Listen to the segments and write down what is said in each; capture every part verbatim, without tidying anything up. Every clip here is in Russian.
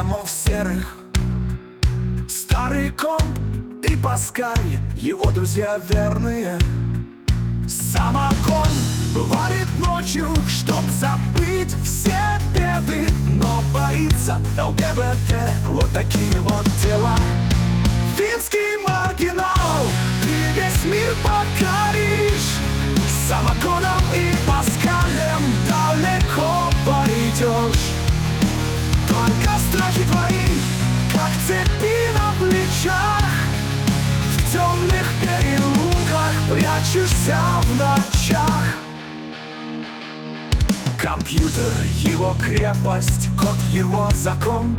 демонов серых. Старый ком и Паскаль, его друзья верные. Самогон варит ночью, чтоб забыть все беды, но боится ЛГБТ, вот такие вот дела. Финский маргинал, ты весь мир покоришь. Самогоном и Паскалем далеко пойдешь. Только страхи твои, как цепи на плечах, в темных переулках прячешься в ночах. Компьютер — его крепость, код — его закон.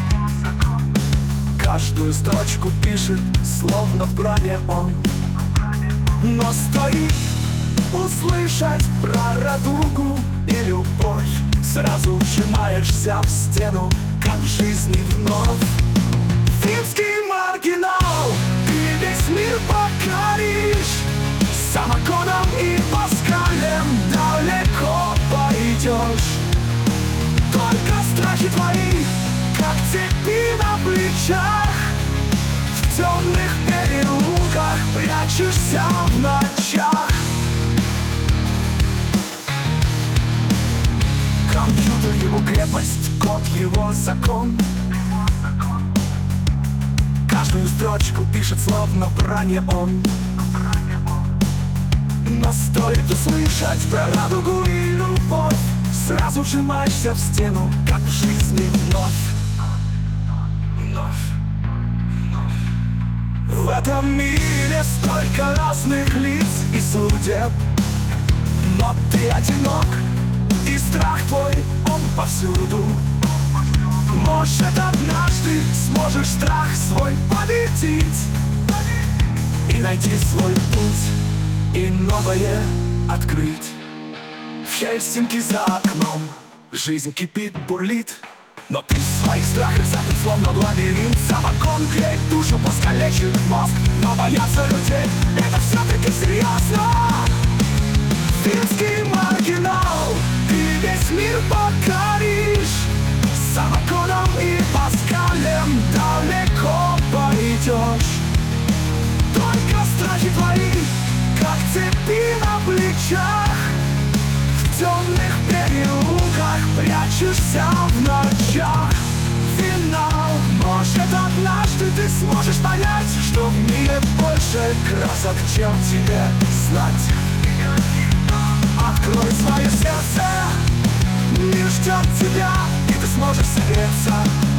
Каждую строчку пишет, словно в броне он. Но стоит услышать про радугу и любовь, сразу вжимаешься в стену, как в жизни вновь. Финский маргинал, ты весь мир покоришь. Самогоном и Паскалем далеко пойдешь. Только страхи твои, как цепи на плечах, в темных переулках прячешься в ночах. Компьютер — его крепость, код — его закон. Каждую строчку пишет, словно в броне он. Но стоит услышать про радугу и любовь, сразу вжимаешься в стену, как в жизни вновь. Вновь, вновь. В этом мире столько разных лиц и судеб, но ты одинок, и страх твой, он повсюду. Может, однажды сможешь страх свой победить и найти свой путь, и новое открыть. В Хельсинки за окном жизнь кипит, бурлит, но ты в своих страхах запят, словно в лабиринт. Самогон греет душу, поскалечит мозг, но бояться людей — это все-таки серьезно. Финский маргинал, ты весь мир покоришь. Самогоном и Паскалем далеко пойдешь. Только страхи твои, как цепи на плечах, в темных переулках прячешься в ночах. Финал, может, однажды ты сможешь понять, что в мире больше красок, чем тебе знать. Открой свое сердце, мир ждет тебя, и ты сможешь согреться.